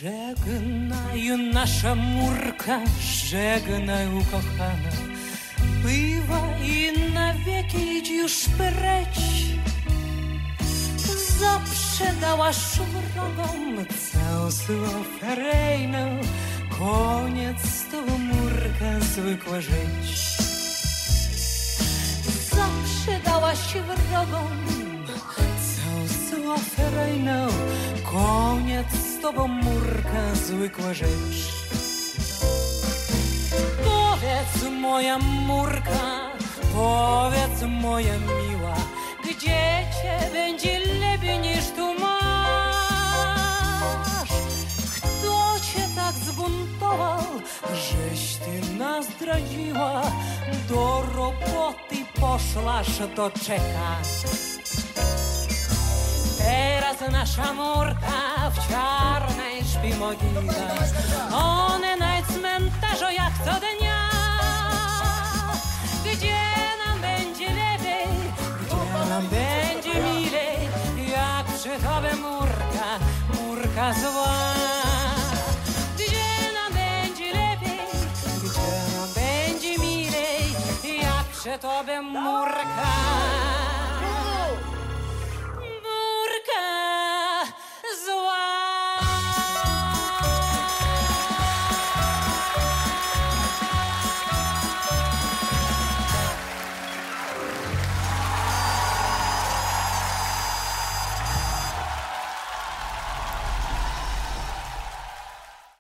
Żegnaj, nasza murka, żegnaj, ukochana. Bywaj na wieki, idź już precz. Zaprzedałaś wrogom całą ferejną. Koniec to murka, zwykła rzecz. Zaprzedałaś wrogom całą ferejną. Koniec z tobą murka, zwykła rzecz. Powiedz moja murka, powiedz moja miła, gdzie cię będzie lepiej niż tu masz? Kto cię tak zbuntował, żeś ty nas zdradziła? Do roboty poszłaś, to czeka. Teraz nasza murka w czarnej śpi mogile. One na cmentarzu jak co dnia. Gdzie nam będzie lepiej, gdzie nam będzie milej, jak przy tobie murka, murka zła. Gdzie nam będzie lepiej, gdzie nam będzie milej, jak przy tobie murka.